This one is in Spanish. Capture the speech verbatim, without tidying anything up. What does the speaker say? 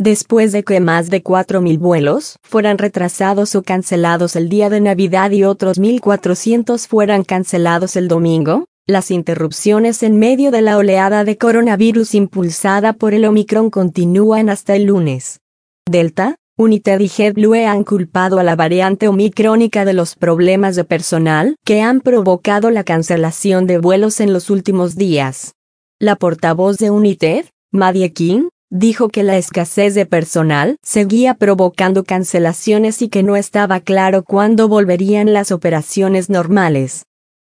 después de que más de cuatro mil vuelos fueran retrasados o cancelados el día de Navidad y otros mil cuatrocientos fueran cancelados el domingo. Las interrupciones en medio de la oleada de coronavirus impulsada por el Omicron continúan hasta el lunes. Delta, United y JetBlue han culpado a la variante omicrónica de los problemas de personal que han provocado la cancelación de vuelos en los últimos días. La portavoz de United, Maddie King, dijo que la escasez de personal seguía provocando cancelaciones y que no estaba claro cuándo volverían las operaciones normales.